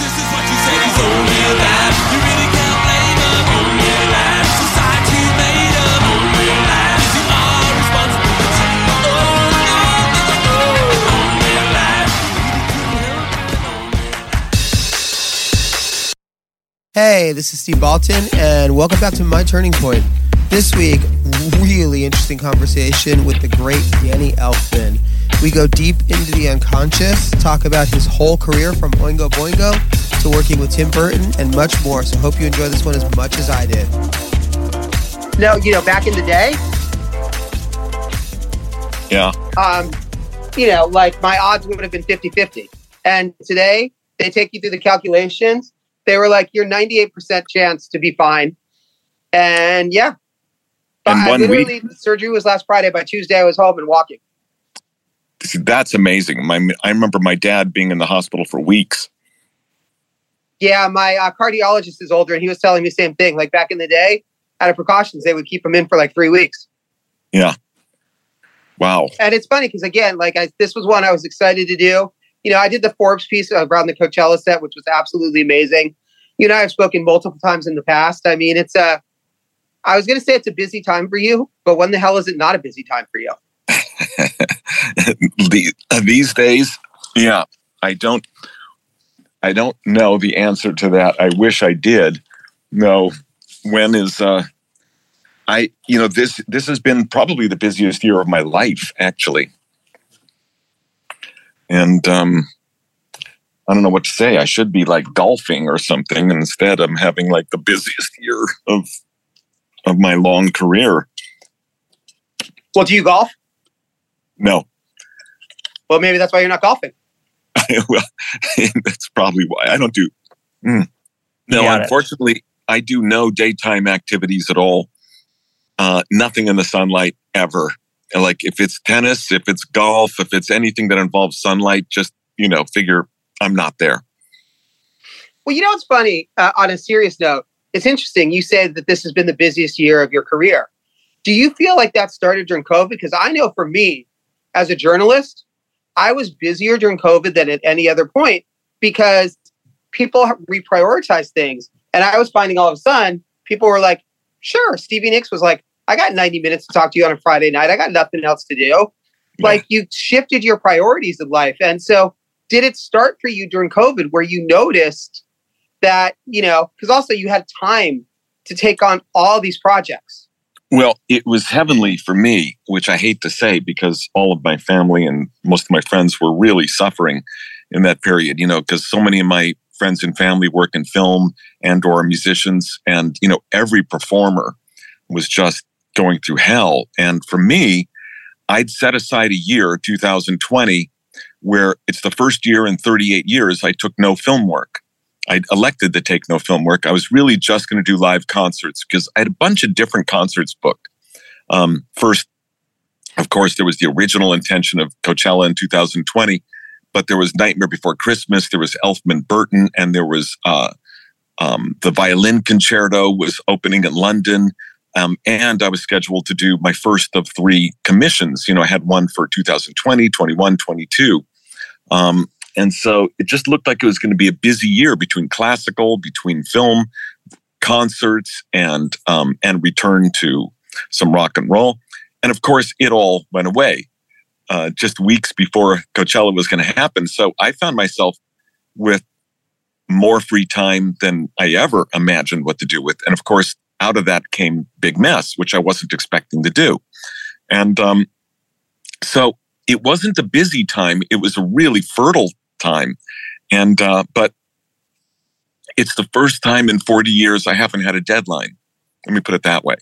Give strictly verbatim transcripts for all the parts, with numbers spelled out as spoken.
This is what you say, he's only a lad. You really can't blame him, only a lad. Society made him, only a lad. Is he our responsibility? Oh, no, no, no, only a lad. Hey, this is Steve Baltin, and welcome back to My Turning Point. This week, really interesting conversation with the great Danny Elfman. We go deep into the unconscious, talk about his whole career from Oingo Boingo to working with Tim Burton and much more. So hope you enjoy this one as much as I did. No, you know, back in the day, yeah, um, you know, like my odds would have been fifty-fifty. And today, they take you through the calculations. They were like, you're ninety-eight percent chance to be fine. And yeah. And I one literally, week, the surgery was last Friday. By Tuesday, I was home and walking. That's amazing. My, I remember my dad being in the hospital for weeks. Yeah, my uh, cardiologist is older, and he was telling me the same thing. Like back in the day, out of precautions, they would keep him in for like three weeks. Yeah. Wow. And it's funny because, again, like I, this was one I was excited to do. You know, I did the Forbes piece around the Coachella set, which was absolutely amazing. You and I have spoken multiple times in the past. I mean, it's a, I was going to say it's a busy time for you, but when the hell is it not a busy time for you? the, uh, these days, yeah, I don't, I don't know the answer to that. I wish I did. No, when is, uh, I, you know, this, this has been probably the busiest year of my life, actually. And, um, I don't know what to say. I should be like golfing or something. Instead, I'm having like the busiest year of, of my long career. Well, do you golf? No. Well, maybe that's why you're not golfing. Well, that's probably why I don't do. Mm. No, unfortunately, it. I do no daytime activities at all. Uh, nothing in the sunlight ever. Like if it's tennis, if it's golf, if it's anything that involves sunlight, just, you know, figure I'm not there. Well, you know, it's funny. Uh, on a serious note, it's interesting. You said that this has been the busiest year of your career. Do you feel like that started during COVID? Because I know for me, as a journalist, I was busier during COVID than at any other point because people reprioritize things. And I was finding all of a sudden, people were like, sure, Stevie Nicks was like, I got ninety minutes to talk to you on a Friday night. I got nothing else to do. Yeah. Like you shifted your priorities in life. And so did it start for you during COVID where you noticed that, you know, because also you had time to take on all these projects? Well, it was heavenly for me, which I hate to say because all of my family and most of my friends were really suffering in that period, you know, because so many of my friends and family work in film and or musicians and, you know, every performer was just going through hell. And for me, I'd set aside a year, two thousand twenty, where it's the first year in thirty-eight years I took no film work. I elected to take no film work. I was really just going to do live concerts because I had a bunch of different concerts booked. Um, first, of course, there was the original intention of Coachella in two thousand twenty, but there was Nightmare Before Christmas, there was Elfman Burton, and there was uh, um, the Violin Concerto was opening in London. Um, and I was scheduled to do my first of three commissions. You know, I had one for two thousand twenty, twenty-one, twenty-two. Um, and so it just looked like it was going to be a busy year between classical, between film, concerts, and um, and return to some rock and roll. And of course, it all went away uh, just weeks before Coachella was going to happen. So I found myself with more free time than I ever imagined what to do with. And of course, out of that came Big Mess, which I wasn't expecting to do. And um, so it wasn't a busy time. It was a really fertile time. And, uh, but it's the first time in forty years I haven't had a deadline. Let me put it that way.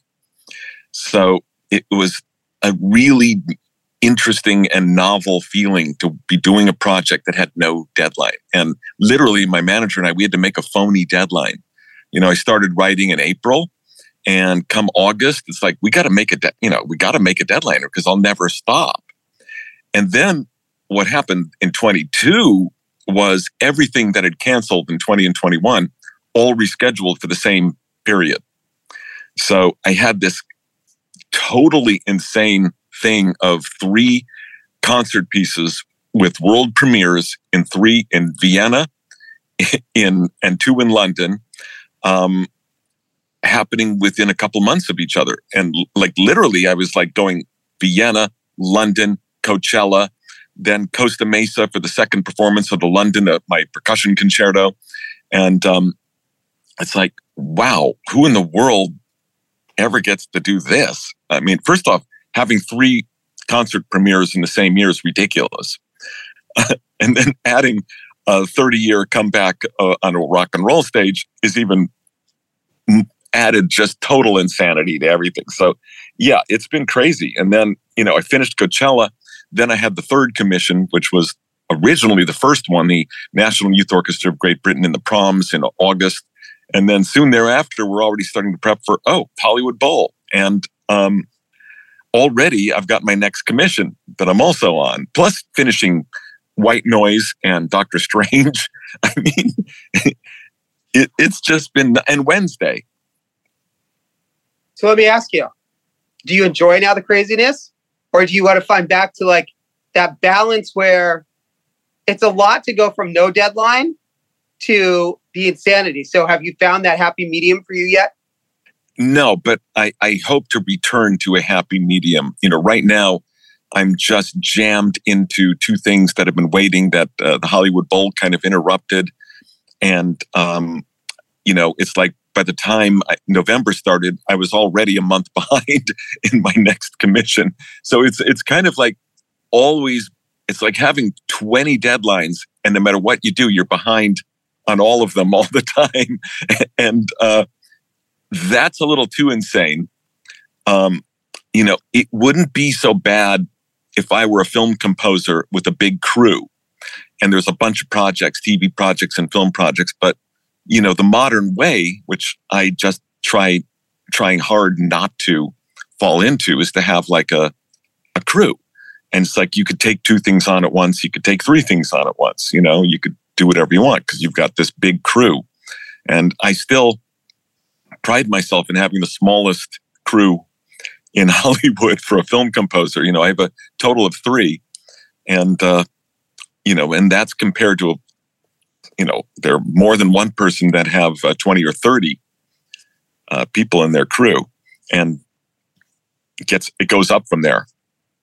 So it was a really interesting and novel feeling to be doing a project that had no deadline. And literally my manager and I, we had to make a phony deadline. You know, I started writing in April. And come August, it's like, we got to make a, de- you know, we got to make a deadline because I'll never stop. And then what happened in twenty-two was everything that had canceled in twenty and twenty-one, all rescheduled for the same period. So I had this totally insane thing of three concert pieces with world premieres in three in Vienna, in and two in London, um, happening within a couple months of each other. And like literally, I was like going Vienna, London, Coachella, then Costa Mesa for the second performance of the London, uh, my percussion concerto. And um, it's like, wow, who in the world ever gets to do this? I mean, first off, having three concert premieres in the same year is ridiculous. And then adding a thirty-year comeback uh, on a rock and roll stage is even added just total insanity to everything. So yeah, it's been crazy. And then, you know, I finished Coachella. Then I had the third commission, which was originally the first one, the National Youth Orchestra of Great Britain in the Proms in August. And then soon thereafter, we're already starting to prep for, oh, Hollywood Bowl. And um, already I've got my next commission that I'm also on, plus finishing White Noise and Doctor Strange. I mean, it, it's just been, and Wednesday. So let me ask you, do you enjoy now the craziness? Or do you want to find back to like that balance where it's a lot to go from no deadline to the insanity? So have you found that happy medium for you yet? No, but I, I hope to return to a happy medium. You know, right now, I'm just jammed into two things that have been waiting that uh, the Hollywood Bowl kind of interrupted. And, um, you know, it's like by the time I, November started, I was already a month behind in my next commission. So it's it's kind of like always, it's like having twenty deadlines, and no matter what you do, you're behind on all of them all the time. And uh, that's a little too insane. Um, you know, it wouldn't be so bad if I were a film composer with a big crew and there's a bunch of projects, T V projects and film projects. But, you know, the modern way, which I just try trying hard not to fall into, is to have like a, a crew. And it's like you could take two things on at once. You could take three things on at once. You know, you could do whatever you want because you've got this big crew. And I still pride myself in having the smallest crew in Hollywood for a film composer. You know, I have a total of three. And, uh, you know, and that's compared to, a, you know, there are more than one person that have uh, twenty or thirty uh, people in their crew. And it gets, it goes up from there.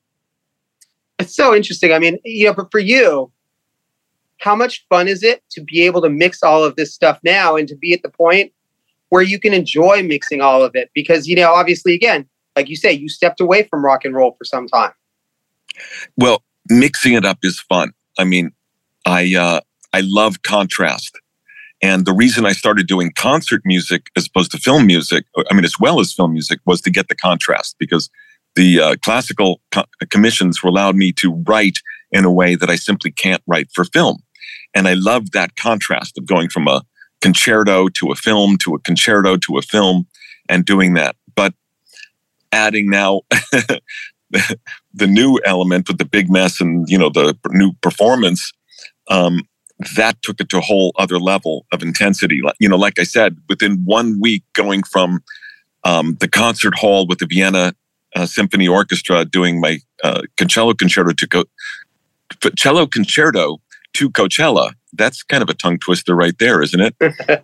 It's so interesting. I mean, you know, but for you, how much fun is it to be able to mix all of this stuff now and to be at the point where you can enjoy mixing all of it? Because, you know, obviously, again, like you say, you stepped away from rock and roll for some time. Well, mixing it up is fun. I mean, I uh, I love contrast. And the reason I started doing concert music as opposed to film music, I mean, as well as film music, was to get the contrast, because the uh, classical co- commissions allowed me to write in a way that I simply can't write for film. And I love that contrast of going from a concerto to a film, to a concerto to a film, and doing that. But adding now the, the new element with the big mess and, you know, the new performance, um, that took it to a whole other level of intensity. You know, like I said, within one week going from um, the concert hall with the Vienna uh, Symphony Orchestra doing my uh, cello concerto to co- cello concerto to Coachella, that's kind of a tongue twister right there, isn't it?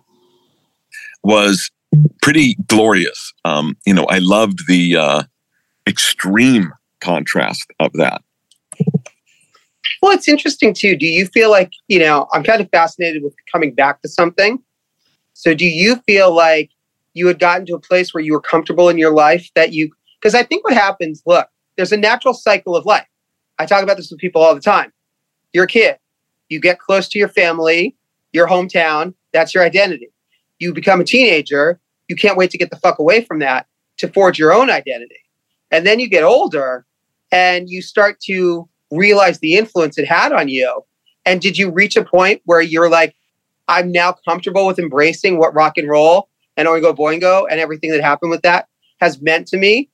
Was pretty glorious. Um, you know, I loved the uh, extreme contrast of that. Well, it's interesting too. Do you feel like, you know, I'm kind of fascinated with coming back to something. So do you feel like you had gotten to a place where you were comfortable in your life that you, because I think what happens, look, there's a natural cycle of life. I talk about this with people all the time. You're a kid. You get close to your family, your hometown. That's your identity. You become a teenager. You can't wait to get the fuck away from that to forge your own identity. And then you get older and you start to realize the influence it had on you. And did you reach a point where you're like, I'm now comfortable with embracing what rock and roll and Oingo Boingo and everything that happened with that has meant to me?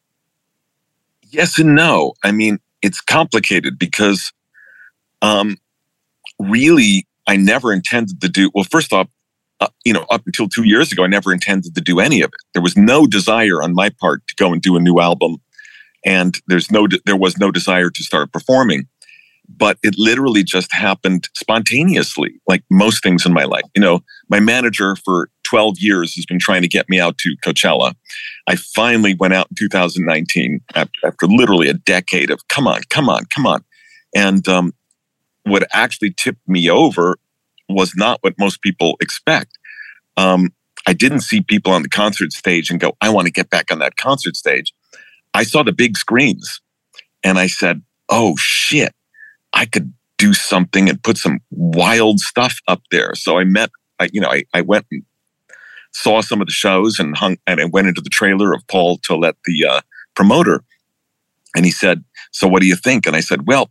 Yes and no. I mean, it's complicated because um, really, I never intended to do, well, first off, uh, you know, up until two years ago, I never intended to do any of it. There was no desire on my part to go and do a new album. And there's no, there was no desire to start performing. but it literally just happened spontaneously, like most things in my life. You know, my manager for twelve years has been trying to get me out to Coachella. I finally went out in two thousand nineteen after, after literally a decade of come on, come on, come on. And um, what actually tipped me over was not what most people expect. Um, I didn't see people on the concert stage and go, I want to get back on that concert stage. I saw the big screens and I said, oh shit, I could do something and put some wild stuff up there. So I met, I, you know, I, I went and saw some of the shows and hung, and I went into the trailer of Paul Tollett, the uh, promoter. And he said, so what do you think? And I said, well,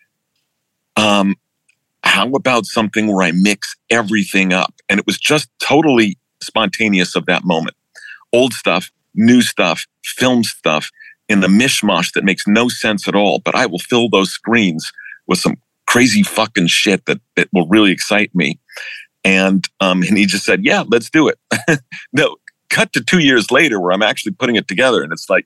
um, how about something where I mix everything up? And it was just totally spontaneous of that moment. Old stuff, new stuff, film stuff in the mishmash that makes no sense at all. But I will fill those screens with some crazy fucking shit that, that will really excite me. And um, and he just said, yeah, let's do it. No, cut to two years later where I'm actually putting it together. And it's like,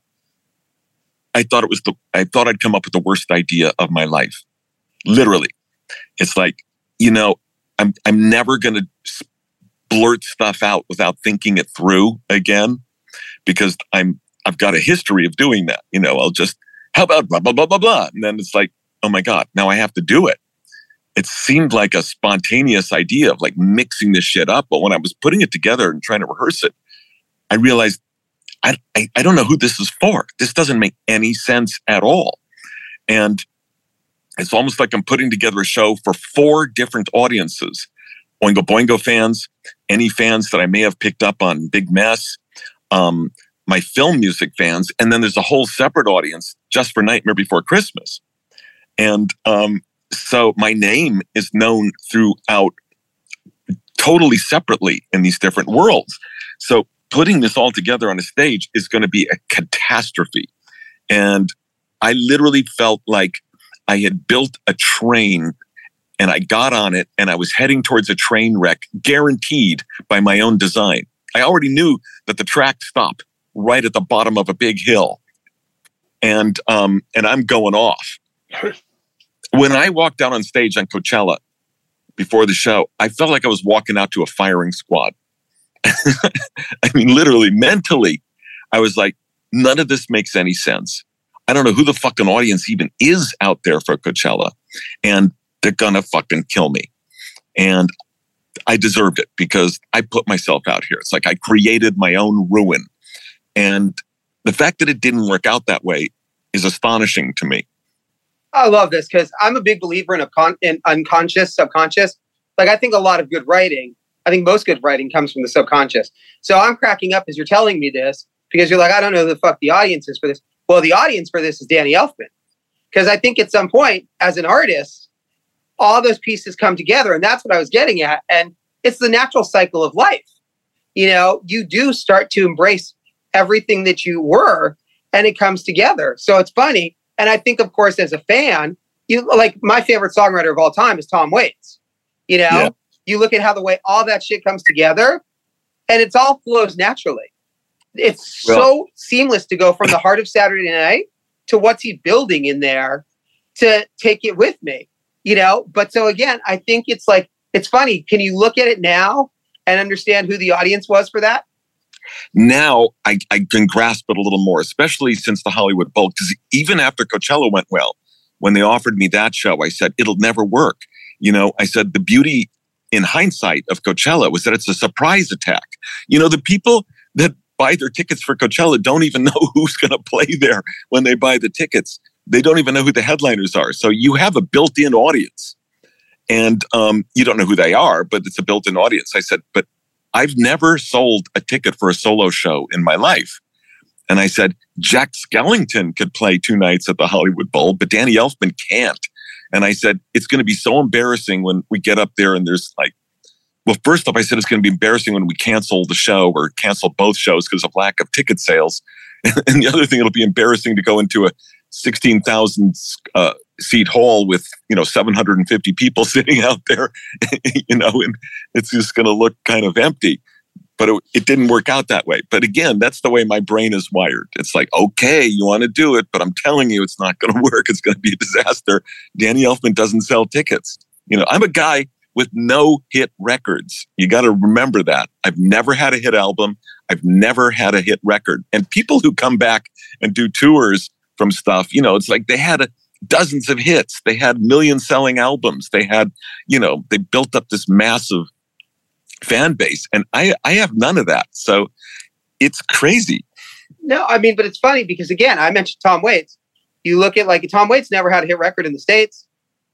I thought it was the, I thought I'd come up with the worst idea of my life. Literally. It's like, you know, I'm I'm never going to blurt stuff out without thinking it through again, because I'm I've got a history of doing that. You know, I'll just, how about blah, blah, blah, blah, blah. And then it's like, oh my God, now I have to do it. It seemed like a spontaneous idea of like mixing this shit up. But when I was putting it together and trying to rehearse it, I realized I, I, I don't know who this is for. This doesn't make any sense at all. And it's almost like I'm putting together a show for four different audiences. Oingo Boingo fans, any fans that I may have picked up on Big Mess, um, my film music fans, and then there's a whole separate audience just for Nightmare Before Christmas. And um, so my name is known throughout totally separately in these different worlds. So putting this all together on a stage is going to be a catastrophe. And I literally felt like I had built a train and I got on it and I was heading towards a train wreck, guaranteed by my own design. I already knew that the track stopped right at the bottom of a big hill. And um, and I'm going off. When I walked out on stage on Coachella before the show, I felt like I was walking out to a firing squad. I mean, literally, mentally, I was like, none of this makes any sense. I don't know who the fucking audience even is out there for Coachella. And they're gonna fucking kill me. And I deserved it because I put myself out here. It's like I created my own ruin. And the fact that it didn't work out that way is astonishing to me. I love this because I'm a big believer in, a con- in unconscious, subconscious. Like I think a lot of good writing, I think most good writing comes from the subconscious. So I'm cracking up as you're telling me this because you're like, I don't know who the fuck the audience is for this. Well, the audience for this is Danny Elfman. Because I think at some point, as an artist, all those pieces come together. And that's what I was getting at. And it's the natural cycle of life. You know, you do start to embrace everything that you were and it comes together. So it's funny. And I think, of course, as a fan, you like my favorite songwriter of all time is Tom Waits. You know, yeah. You look at how the way all that shit comes together and it's all flows naturally. It's well, so seamless to go from the heart of Saturday Night to what's he building in there to take it with me, you know? But so again, I think it's like, it's funny. Can you look at it now and understand who the audience was for that? Now I, I can grasp it a little more, especially since the Hollywood Bowl, because even after Coachella went well, when they offered me that show, I said, it'll never work. You know, I said, the beauty in hindsight of Coachella was that it's a surprise attack. You know, the people that buy their tickets for Coachella don't even know who's going to play there when they buy the tickets. They don't even know who the headliners are. So you have a built-in audience. And um, you don't know who they are, but it's a built-in audience. I said, but I've never sold a ticket for a solo show in my life. And I said, Jack Skellington could play two nights at the Hollywood Bowl, but Danny Elfman can't. And I said, it's going to be so embarrassing when we get up there and there's like, well, first off, I said it's going to be embarrassing when we cancel the show or cancel both shows because of lack of ticket sales. And the other thing, it'll be embarrassing to go into a sixteen thousand uh, seat hall with, you know, seven hundred fifty people sitting out there, you know, and it's just going to look kind of empty. but it, it didn't work out that way. But again, that's the way my brain is wired. It's like, okay, you want to do it, but I'm telling you, it's not going to work. It's going to be a disaster. Danny Elfman doesn't sell tickets. You know, I'm a guy with no hit records. You got to remember that. I've never had a hit album. I've never had a hit record. And people who come back and do tours from stuff, you know, it's like they had a, dozens of hits. They had million selling albums. They had, you know, they built up this massive fan base. And I, I have none of that. So it's crazy. No, I mean, but it's funny because, again, I mentioned Tom Waits. You look at, like, Tom Waits never had a hit record in the States.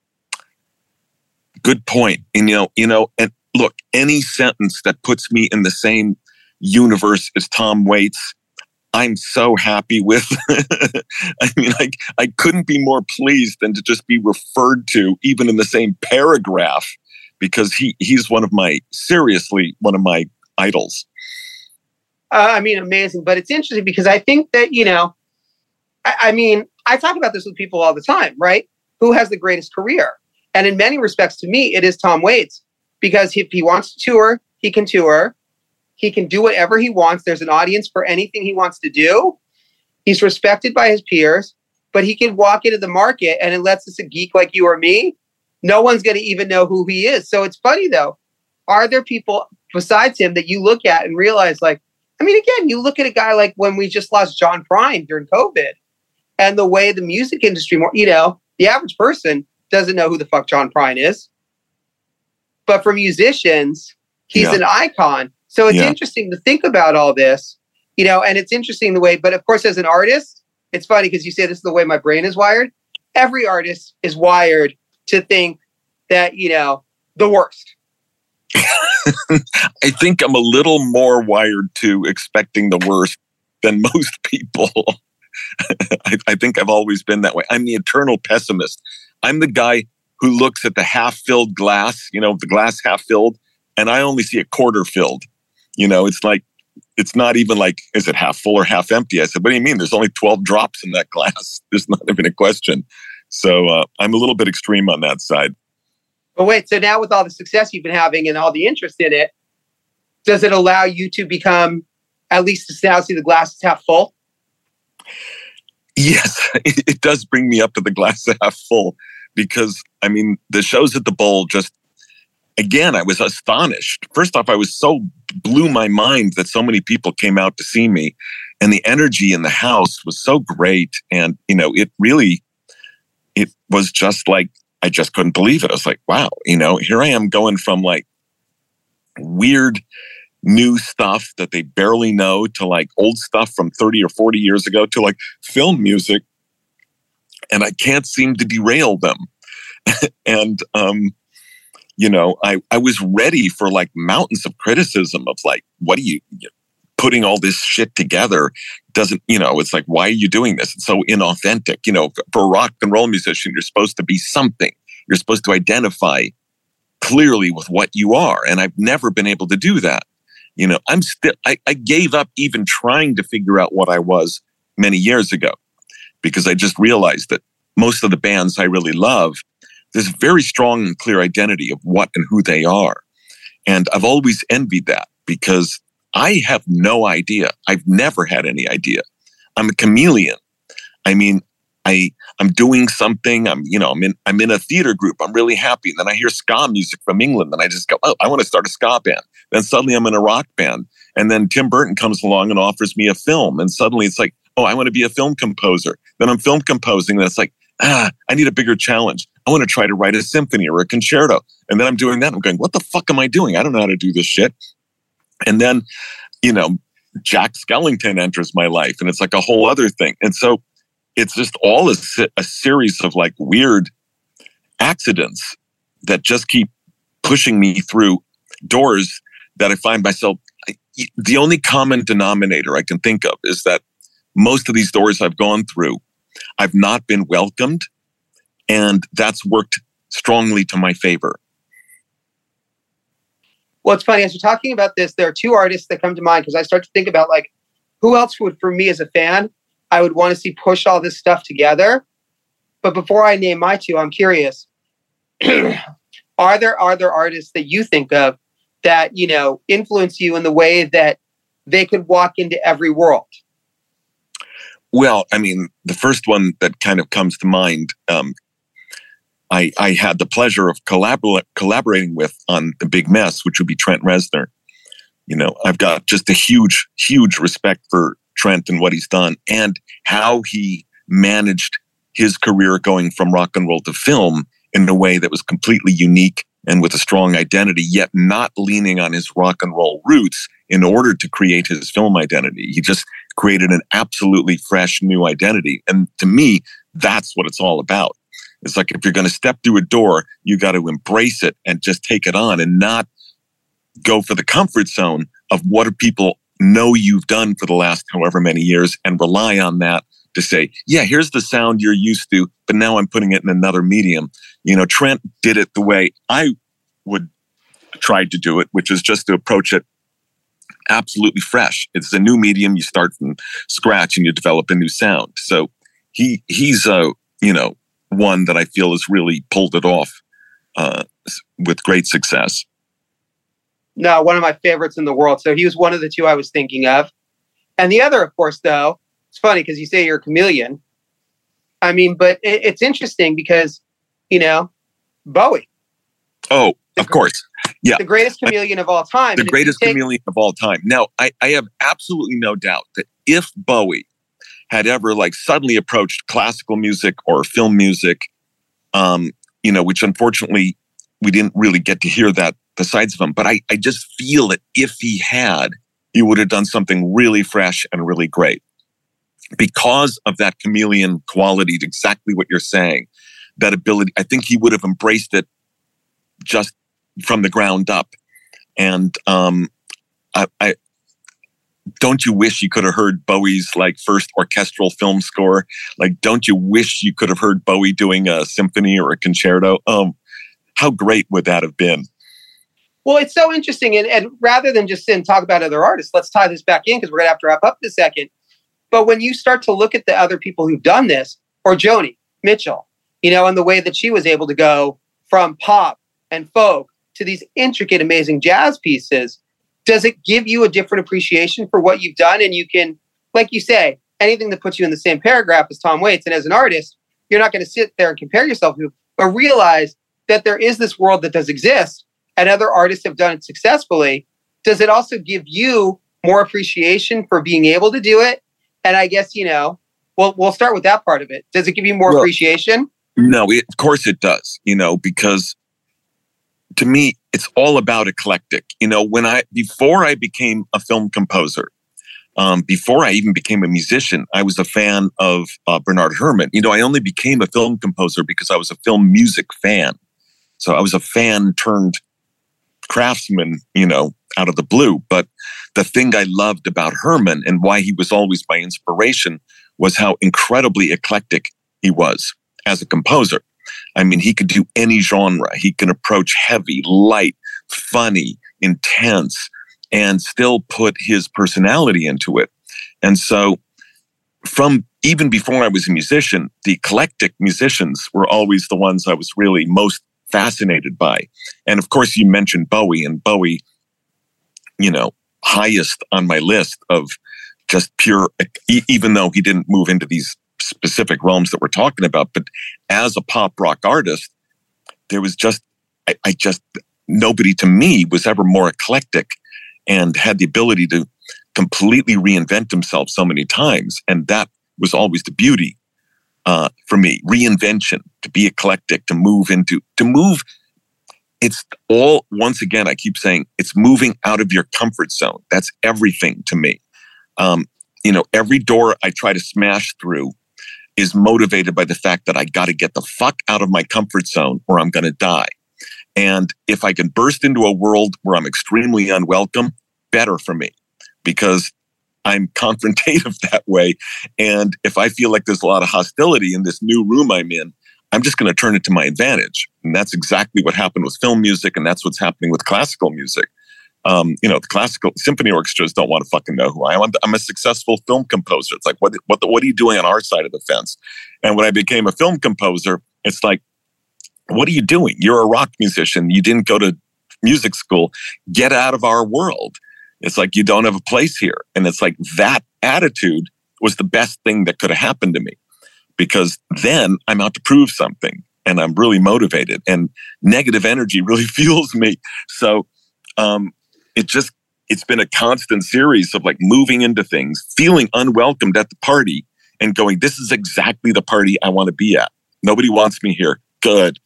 Good point. And, you know, you know, and look, any sentence that puts me in the same universe as Tom Waits, I'm so happy with. I mean, I, I couldn't be more pleased than to just be referred to even in the same paragraph, because he, he's one of my, seriously, one of my idols. Uh, I mean, amazing. But it's interesting because I think that, you know, I, I mean, I talk about this with people all the time, right? Who has the greatest career? And in many respects, to me, it is Tom Waits, because if he wants to tour, he can tour. He can do whatever he wants. There's an audience for anything he wants to do. He's respected by his peers, but he can walk into the market, and unless it's a geek like you or me, no one's going to even know who he is. So it's funny, though. Are there people besides him that you look at and realize, like, I mean, again, you look at a guy like when we just lost John Prine during COVID, and the way the music industry, you know, the average person doesn't know who the fuck John Prine is. But for musicians, he's yeah. an icon. So it's yeah. interesting to think about all this, you know, and it's interesting the way, but of course, as an artist, it's funny because you say this is the way my brain is wired. Every artist is wired to think that, you know, the worst. I think I'm a little more wired to expecting the worst than most people. I, I think I've always been that way. I'm the eternal pessimist. I'm the guy who looks at the half-filled glass, you know, the glass half-filled, and I only see a quarter filled. You know, it's like, it's not even like, is it half full or half empty? I said, what do you mean? There's only twelve drops in that glass. There's not even a question. So uh, I'm a little bit extreme on that side. But wait, so now with all the success you've been having and all the interest in it, does it allow you to become, at least to now see the glass is half full? Yes, it, it does bring me up to the glass half full, because, I mean, the shows at the Bowl just, again, I was astonished. First off, I was so blew my mind that so many people came out to see me, and the energy in the house was so great. And, you know, it really, it was just like, I just couldn't believe it. I was like, wow, you know, here I am going from like weird new stuff that they barely know to like old stuff from thirty or forty years ago to like film music. And I can't seem to derail them. and, um, you know, I, I was ready for like mountains of criticism of like, what are you, you putting all this shit together? Doesn't, you know, it's like, why are you doing this? It's so inauthentic. You know, for a rock and roll musician, you're supposed to be something. You're supposed to identify clearly with what you are. And I've never been able to do that. You know, I'm still, I, I gave up even trying to figure out what I was many years ago, because I just realized that most of the bands I really love, there's a very strong and clear identity of what and who they are. And I've always envied that, because I have no idea. I've never had any idea. I'm a chameleon. I mean, I, I'm doing something. I'm, you know, I'm in, I'm in a theater group. I'm really happy. And then I hear ska music from England, and I just go, oh, I want to start a ska band. Then suddenly I'm in a rock band. And then Tim Burton comes along and offers me a film. And suddenly it's like, oh, I want to be a film composer. Then I'm film composing. And it's like, ah, I need a bigger challenge. I want to try to write a symphony or a concerto. And then I'm doing that. I'm going, what the fuck am I doing? I don't know how to do this shit. And then, you know, Jack Skellington enters my life, and it's like a whole other thing. And so it's just all a, a series of like weird accidents that just keep pushing me through doors that I find myself, the only common denominator I can think of is that most of these doors I've gone through, I've not been welcomed, and that's worked strongly to my favor. Well, it's funny, as you're talking about this, there are two artists that come to mind, because I start to think about like, who else would, for me as a fan, I would want to see push all this stuff together. But before I name my two, I'm curious, are there are there artists that you think of that, you know, influence you in the way that they could walk into every world? Well, I mean, the first one that kind of comes to mind, um, I, I had the pleasure of collabor- collaborating with on The Big Mess, which would be Trent Reznor. You know, I've got just a huge, huge respect for Trent and what he's done and how he managed his career going from rock and roll to film in a way that was completely unique and with a strong identity, yet not leaning on his rock and roll roots in order to create his film identity. He just created an absolutely fresh new identity. And to me, that's what it's all about. It's like if you're going to step through a door, you got to embrace it and just take it on and not go for the comfort zone of what do people know you've done for the last however many years and rely on that to say, yeah, here's the sound you're used to, but now I'm putting it in another medium. You know, Trent did it the way I would try to do it, which is just to approach it absolutely fresh. It's a new medium. You start from scratch and you develop a new sound. So he he's uh, you know, one that I feel has really pulled it off uh, with great success. No, one of my favorites in the world. So he was one of the two I was thinking of. And the other, of course, though, it's funny because you say you're a chameleon. I mean, but it, it's interesting because, you know, Bowie. Oh, of course. Yeah. The greatest chameleon of all time. The And if greatest you take- chameleon of all time. Now, I, I have absolutely no doubt that if Bowie had ever like suddenly approached classical music or film music, um, you know, which unfortunately we didn't really get to hear that the sides of him. But I, I just feel that if he had, he would have done something really fresh and really great. Because of that chameleon quality, exactly what you're saying, that ability, I think he would have embraced it just from the ground up. And um, I, I don't you wish you could have heard Bowie's like first orchestral film score? Like, don't you wish you could have heard Bowie doing a symphony or a concerto? Um, how great would that have been? Well, it's so interesting. And, and rather than just sit and talk about other artists, let's tie this back in because we're going to have to wrap up in a second. But when you start to look at the other people who've done this, or Joni Mitchell, you know, and the way that she was able to go from pop and folk to these intricate, amazing jazz pieces, does it give you a different appreciation for what you've done? And you can, like you say, anything that puts you in the same paragraph as Tom Waits. And as an artist, you're not going to sit there and compare yourself to, but realize that there is this world that does exist and other artists have done it successfully. Does it also give you more appreciation for being able to do it? And I guess, you know, we'll, we'll start with that part of it. Does it give you more Well, appreciation? No, it, of course it does, you know, because to me, it's all about eclectic. You know, when I, before I became a film composer, um, before I even became a musician, I was a fan of uh, Bernard Herrmann. You know, I only became a film composer because I was a film music fan. So I was a fan turned craftsman, you know, out of the blue. But the thing I loved about Herrmann and why he was always my inspiration was how incredibly eclectic he was as a composer. I mean, he could do any genre. He can approach heavy, light, funny, intense, and still put his personality into it. And so from even before I was a musician, the eclectic musicians were always the ones I was really most fascinated by. And of course, you mentioned Bowie, and Bowie, you know, highest on my list of just pure, even though he didn't move into these specific realms that we're talking about, but as a pop rock artist, there was just, I, I just, nobody to me was ever more eclectic and had the ability to completely reinvent himself so many times. And that was always the beauty uh, for me, reinvention, to be eclectic, to move into, to move. It's all, once again, I keep saying, it's moving out of your comfort zone. That's everything to me. Um, you know, every door I try to smash through is motivated by the fact that I got to get the fuck out of my comfort zone or I'm going to die. And if I can burst into a world where I'm extremely unwelcome, better for me, because I'm confrontative that way. And if I feel like there's a lot of hostility in this new room I'm in, I'm just going to turn it to my advantage. And that's exactly what happened with film music. And that's what's happening with classical music. Um, you know, the classical symphony orchestras don't want to fucking know who I am. I'm, I'm a successful film composer. It's like, what, what, what are you doing on our side of the fence? And when I became a film composer, it's like, what are you doing? You're a rock musician. You didn't go to music school, get out of our world. It's like, you don't have a place here. And it's like, that attitude was the best thing that could have happened to me, because then I'm out to prove something and I'm really motivated, and negative energy really fuels me. So um, it just, it's been a constant series of like moving into things, feeling unwelcomed at the party and going, this is exactly the party I want to be at. Nobody wants me here. Good.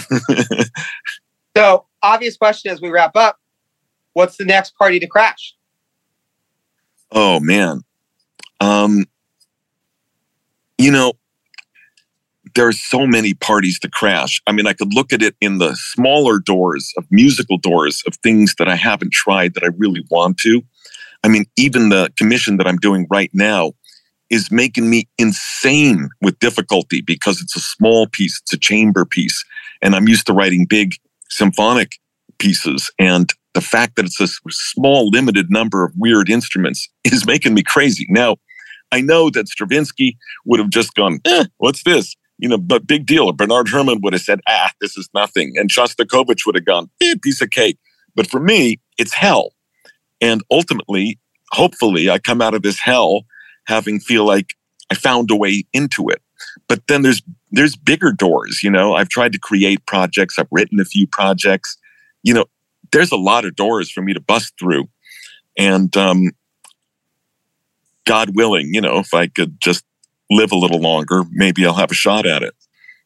So, obvious question as we wrap up. What's the next party to crash? Oh, man. Um, you know, there are so many parties to crash. I mean, I could look at it in the smaller doors of musical doors of things that I haven't tried that I really want to. I mean, even the commission that I'm doing right now is making me insane with difficulty because it's a small piece, it's a chamber piece, and I'm used to writing big symphonic pieces. And the fact that it's a small, limited number of weird instruments is making me crazy. Now, I know that Stravinsky would have just gone, eh, what's this? You know, but big deal. Or Bernard Herrmann would have said, ah, this is nothing. And Shostakovich would have gone, eh, piece of cake. But for me, it's hell. And ultimately, hopefully, I come out of this hell having feel like I found a way into it. But then there's there's bigger doors. You know, I've tried to create projects. I've written a few projects. You know, there's a lot of doors for me to bust through. And um, God willing, you know, if I could just live a little longer, maybe I'll have a shot at it.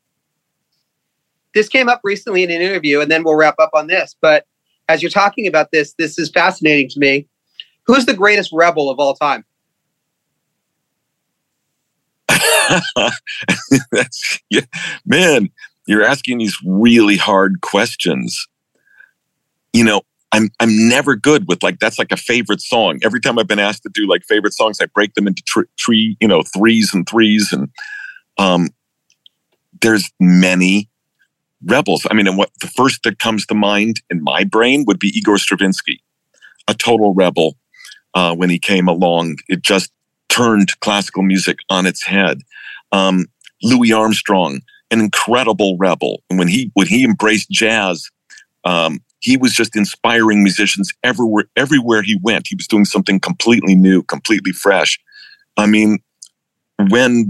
This came up recently in an interview, and then we'll wrap up on this. But as you're talking about this, this is fascinating to me. Who's the greatest rebel of all time? That's, yeah, man, you're asking these really hard questions. You know, I'm I'm never good with like, that's like a favorite song. Every time I've been asked to do like favorite songs, I break them into tr- tree, you know, threes and threes. And um, there's many rebels. I mean, and what the first that comes to mind in my brain would be Igor Stravinsky, a total rebel. Uh, when he came along, it just turned classical music on its head. Um, Louis Armstrong, an incredible rebel. And when he when he embraced jazz, um, he was just inspiring musicians everywhere. Everywhere he went, he was doing something completely new, completely fresh. I mean, when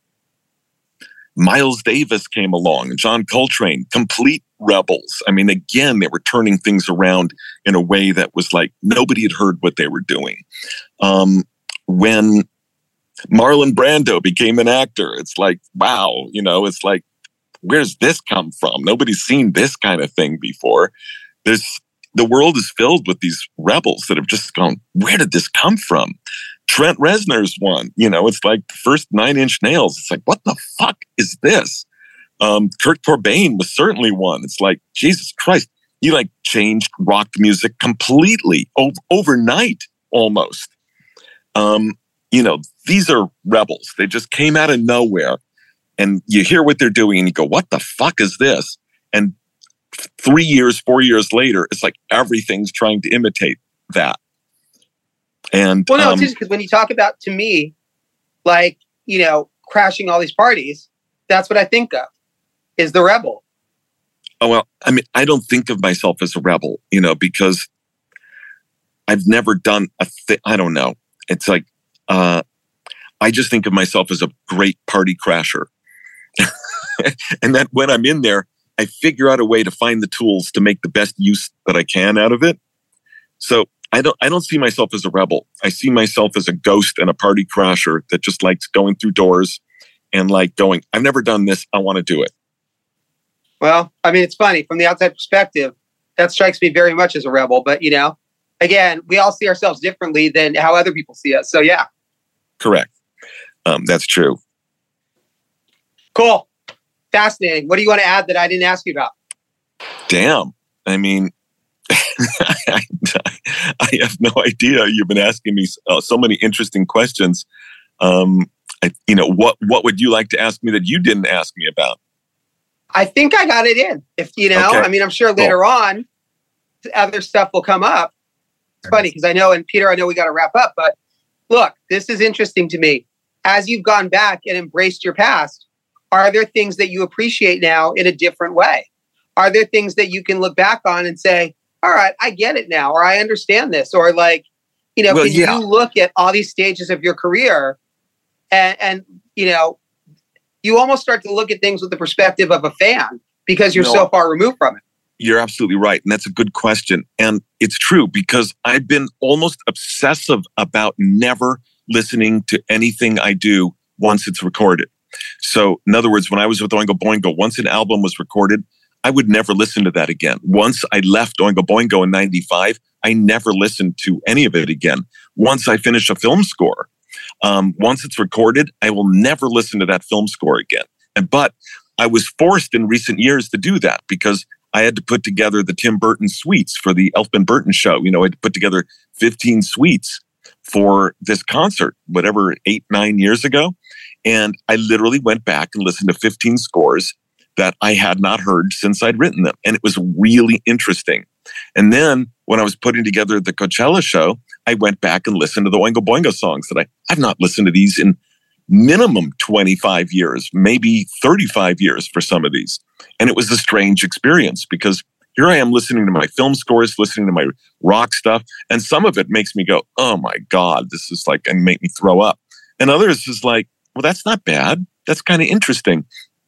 Miles Davis came along and John Coltrane, complete rebels. I mean, again, they were turning things around in a way that was like nobody had heard what they were doing. Um, when Marlon Brando became an actor, it's like, wow, you know, it's like, where's this come from? Nobody's seen this kind of thing before. There's the world is filled with these rebels that have just gone, where did this come from? Trent Reznor's one, you know, it's like the first Nine Inch Nails. It's like, what the fuck is this? Um, Kurt Cobain was certainly one. It's like, Jesus Christ, he like changed rock music completely ov- overnight almost. Um, you know, these are rebels. They just came out of nowhere and you hear what they're doing and you go, what the fuck is this? And three years, four years later, it's like everything's trying to imitate that. And well, no, um, it's just because when you talk about, to me, like, you know, crashing all these parties, that's what I think of, is the rebel. Oh, well, I mean, I don't think of myself as a rebel, you know, because I've never done a thing. I don't know. It's like, uh, I just think of myself as a great party crasher. And that when I'm in there, I figure out a way to find the tools to make the best use that I can out of it. So I don't I don't see myself as a rebel. I see myself as a ghost and a party crasher that just likes going through doors and like going, I've never done this, I want to do it. Well, I mean, it's funny from the outside perspective, that strikes me very much as a rebel. But, you know, again, we all see ourselves differently than how other people see us. So, yeah. Correct. Um, that's true. Cool. Fascinating. What do you want to add that I didn't ask you about? Damn. I mean, I, I have no idea. You've been asking me uh, so many interesting questions. Um, I, you know, what what would you like to ask me that you didn't ask me about? I think I got it in. If you know, Okay. I mean, I'm sure later Cool. on, other stuff will come up. It's funny because I know, and Peter, I know we got to wrap up, but look, this is interesting to me. As you've gone back and embraced your past, are there things that you appreciate now in a different way? Are there things that you can look back on and say, all right, I get it now, or I understand this, or like, you know, Well, can yeah. you look at all these stages of your career and, and, you know, you almost start to look at things with the perspective of a fan because you're No. so far removed from it. You're absolutely right. And that's a good question. And it's true because I've been almost obsessive about never listening to anything I do once it's recorded. So in other words, when I was with Oingo Boingo, once an album was recorded, I would never listen to that again. Once I left Oingo Boingo in ninety-five, I never listened to any of it again. Once I finish a film score, um, once it's recorded, I will never listen to that film score again. And but I was forced in recent years to do that because I had to put together the Tim Burton suites for the Elfman Burton show. You know, I had to put together fifteen suites for this concert, whatever, eight, nine years ago. And I literally went back and listened to fifteen scores that I had not heard since I'd written them. And it was really interesting. And then when I was putting together the Coachella show, I went back and listened to the Oingo Boingo songs that I, I've not listened to these in minimum twenty-five years, maybe thirty-five years for some of these. And it was a strange experience because here I am listening to my film scores, listening to my rock stuff. And some of it makes me go, oh my God, this is like, and make me throw up. And others is like, well, that's not bad. That's kind of interesting.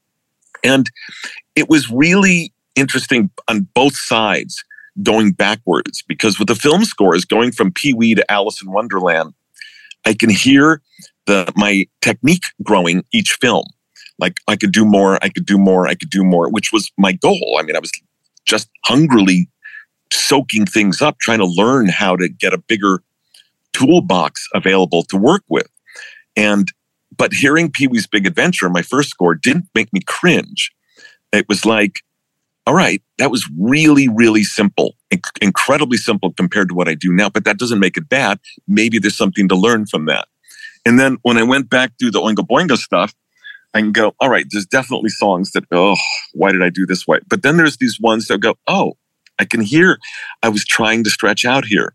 And it was really interesting on both sides going backwards because with the film scores going from Pee-wee to Alice in Wonderland, I can hear the my technique growing each film. Like I could do more, I could do more, I could do more, which was my goal. I mean, I was just hungrily soaking things up, trying to learn how to get a bigger toolbox available to work with. And but hearing Pee-wee's Big Adventure, my first score, didn't make me cringe. It was like, all right, that was really, really simple, inc- incredibly simple compared to what I do now, but that doesn't make it bad. Maybe there's something to learn from that. And then when I went back through the Oingo Boingo stuff, I can go, all right, there's definitely songs that, oh, why did I do this way? But then there's these ones that go, oh, I can hear I was trying to stretch out here.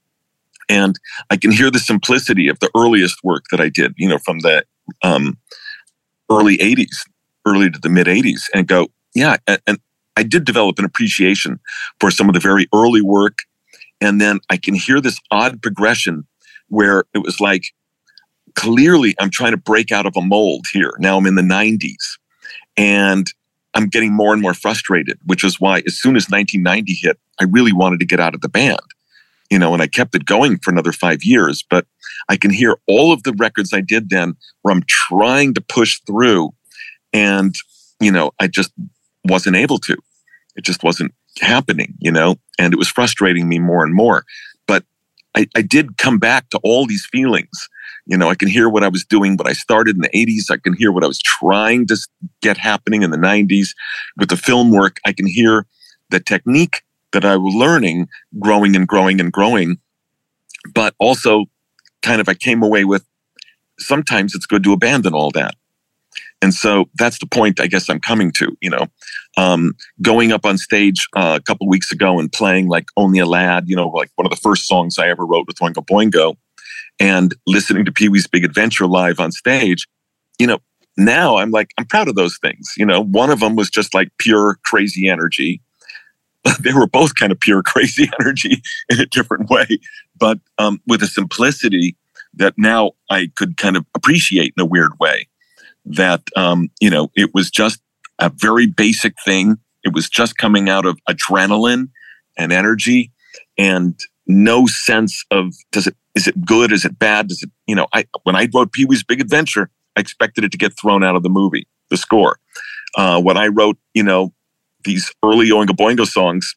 And I can hear the simplicity of the earliest work that I did, you know, from the um, early eighties, early to the mid eighties, and go, yeah. And, and I did develop an appreciation for some of the very early work. And then I can hear this odd progression where it was like, clearly I'm trying to break out of a mold here. Now I'm in the nineties and I'm getting more and more frustrated, which is why as soon as nineteen ninety hit, I really wanted to get out of the band. You know, and I kept it going for another five years, but I can hear all of the records I did then where I'm trying to push through and, you know, I just wasn't able to. It just wasn't happening, you know, and it was frustrating me more and more. But I, I did come back to all these feelings. You know, I can hear what I was doing, what I started in the eighties. I can hear what I was trying to get happening in the nineties. With the film work, I can hear the technique that I was learning, growing and growing and growing. But also kind of I came away with, sometimes it's good to abandon all that. And so that's the point I guess I'm coming to, you know, um, going up on stage uh, a couple of weeks ago and playing like Only a Lad, you know, like one of the first songs I ever wrote with Oingo Boingo, and listening to Pee-wee's Big Adventure live on stage, you know, now I'm like, I'm proud of those things. You know, one of them was just like pure crazy energy. They were both kind of pure crazy energy in a different way, but um, with a simplicity that now I could kind of appreciate in a weird way. That, um, you know, it was just a very basic thing. It was just coming out of adrenaline and energy and no sense of, does it, is it good? Is it bad? Does it, you know, I, when I wrote Pee-wee's Big Adventure, I expected it to get thrown out of the movie, the score. Uh, when I wrote, you know, these early Oingo Boingo songs,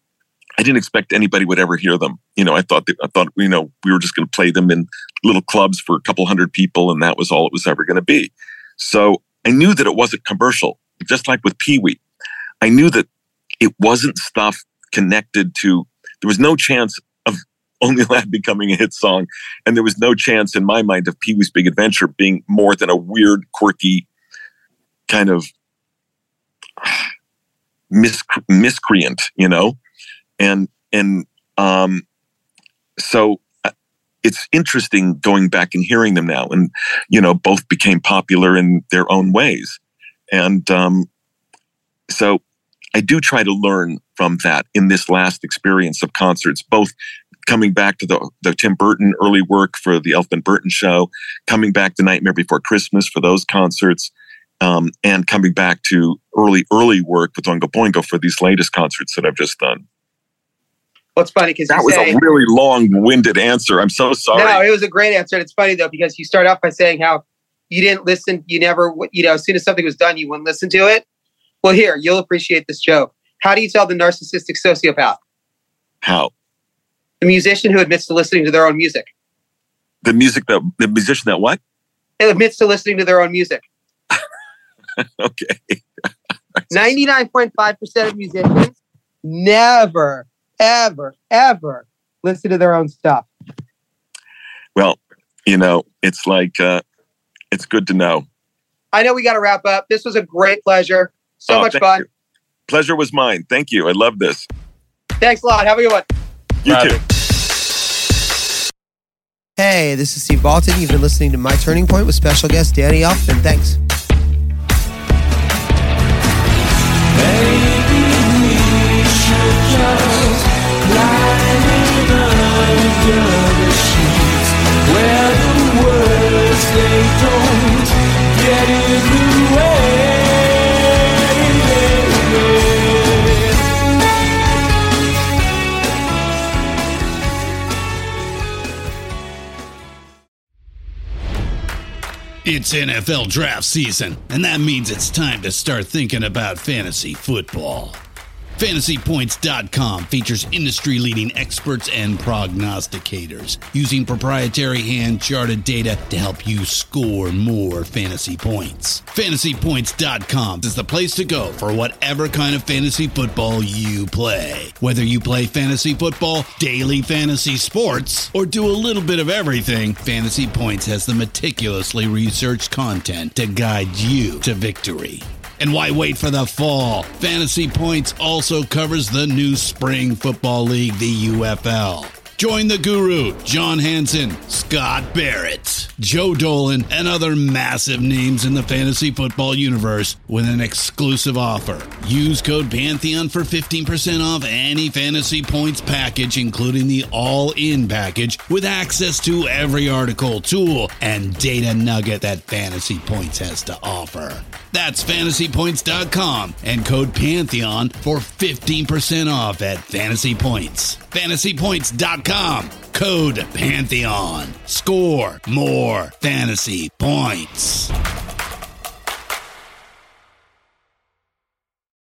I didn't expect anybody would ever hear them. You know, I thought that, I thought, you know, we were just going to play them in little clubs for a couple hundred people, and that was all it was ever going to be. So I knew that it wasn't commercial, just like with Pee-wee. I knew that it wasn't stuff connected to, there was no chance of Only a Lad becoming a hit song, and there was no chance in my mind of Pee-wee's Big Adventure being more than a weird, quirky kind of misc- miscreant, you know? And, and, um, so uh, it's interesting going back and hearing them now, and, you know, both became popular in their own ways. And, um, so I do try to learn from that in this last experience of concerts, both coming back to the, the Tim Burton early work for the Elfman Burton show, coming back to Nightmare Before Christmas for those concerts, um, and coming back to early, early work with Oingo Boingo for these latest concerts that I've just done. Well, it's funny because that was say, a really long-winded answer. I'm so sorry. No, it was a great answer. And it's funny, though, because you start off by saying how you didn't listen, you never, you know, as soon as something was done, you wouldn't listen to it. Well, here, you'll appreciate this joke. How do you tell the narcissistic sociopath? How? The musician who admits to listening to their own music. The music that, the musician that what? It admits to listening to their own music. Okay. ninety-nine point five percent of musicians never, ever, ever listen to their own stuff. Well, you know, it's like, uh, it's good to know. I know we got to wrap up. This was a great pleasure. So oh, much fun. You. Pleasure was mine. Thank you. I love this. Thanks a lot. Have a good one. You Love too. it. Hey, this is Steve Baltin. You've been listening to My Turning Point with special guest Danny Elfman. Thanks. Maybe we should just lie under the sheets where the words they don't get in the way. It's N F L draft season, and that means it's time to start thinking about fantasy football. Fantasy Points dot com features industry-leading experts and prognosticators using proprietary hand-charted data to help you score more fantasy points. Fantasy Points dot com is the place to go for whatever kind of fantasy football you play. Whether you play fantasy football, daily fantasy sports, or do a little bit of everything, Fantasy Points has the meticulously researched content to guide you to victory. And why wait for the fall? Fantasy Points also covers the new spring football league, the U F L. Join the guru, John Hansen, Scott Barrett, Joe Dolan, and other massive names in the fantasy football universe with an exclusive offer. Use code Pantheon for fifteen percent off any Fantasy Points package, including the all-in package, with access to every article, tool, and data nugget that Fantasy Points has to offer. That's Fantasy Points dot com and code Pantheon for fifteen percent off at Fantasy Points. Fantasy Points dot com, code Pantheon. Score more fantasy points.